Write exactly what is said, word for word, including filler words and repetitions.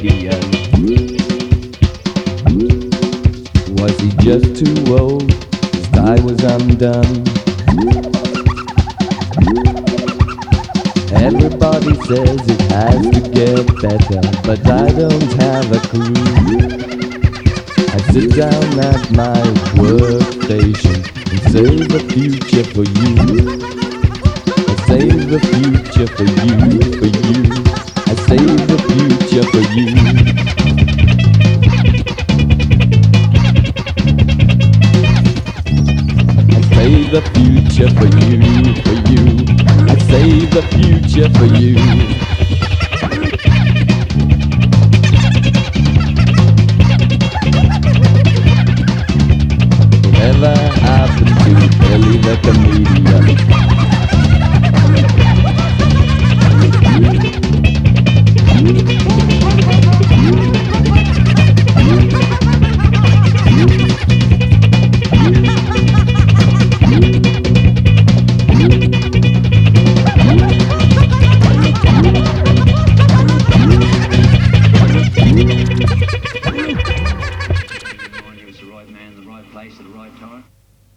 comedian. Was he just too old? His tie was undone. Everybody says it has to get better, but I don't have a clue. I sit down at my workstation and save the future for you. I save the future for you, for you. I save the future for you. I save the future for you, for you. I save the future for you. Whatever happened to Billy the comedian?